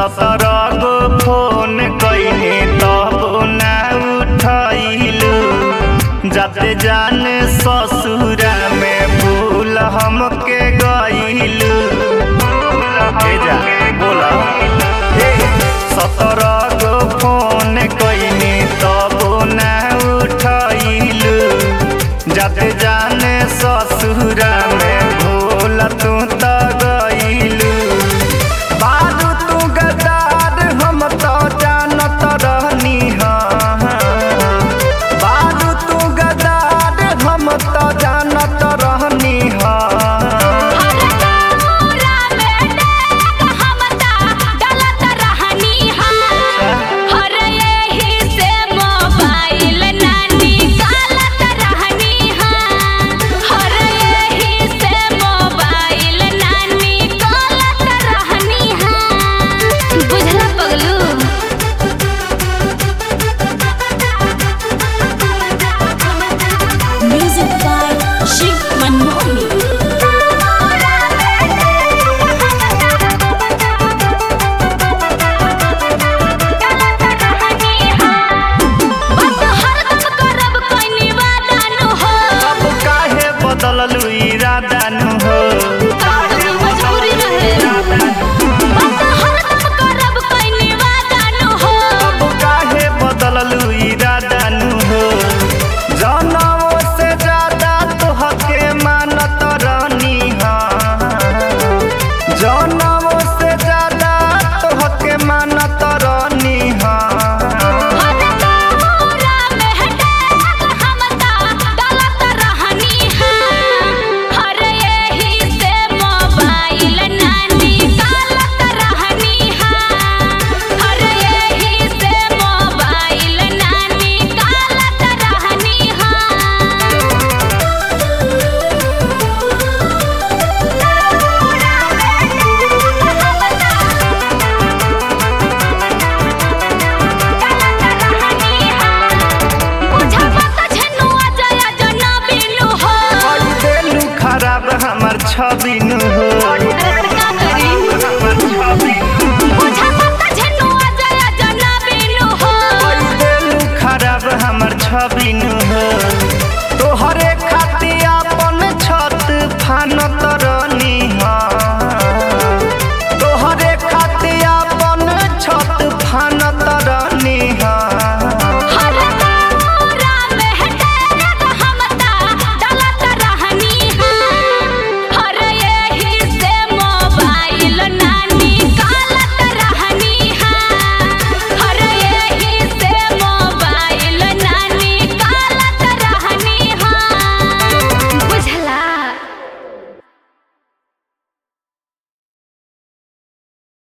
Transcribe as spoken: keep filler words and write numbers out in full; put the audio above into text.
सत्रह गो फोन कइने तब ना उठैलू, जाते जाने ससुरा में भूल हमके गइलू। बोला सत्रह गो फोन कइने तब ना उठैलू, जाते जाने ससुरा में भूल तू त गइलू। बारू तू गद्दार हम तो जानत रहनी हाँ, बारू तू गद्दार हम तो जानत रहनी हाँ। बदललू इरादा नु हो, मजबूरी रहे करब कइनी वादा नु हो। अब काहे बदललू इरादा नु हो, जनमो से ज्यादा तोहके मानत रहनी हाँ, जनमो से ज्यादा तोहके मानत रहनी हाँ। हमर छवि नु हो, खराब हमर छवि नु हो, तोहरे खातिर अपन छत फानत